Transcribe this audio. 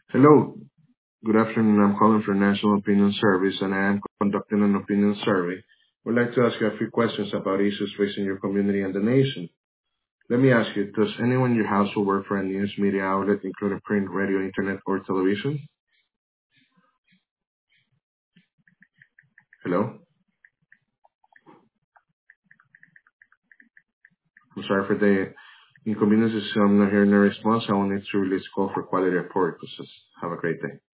Hello, good afternoon. I'm calling for National Opinion Service, and I am conducting an opinion survey. I would like to ask you a few questions about issues facing your community and the nation. Let me ask you, does anyone in your household work for a news media outlet, including print, radio, internet, or television? Hello? I'm sorry for the inconvenience. I'm not hearing a response. I will need to release call for quality report purposes. Have a great day.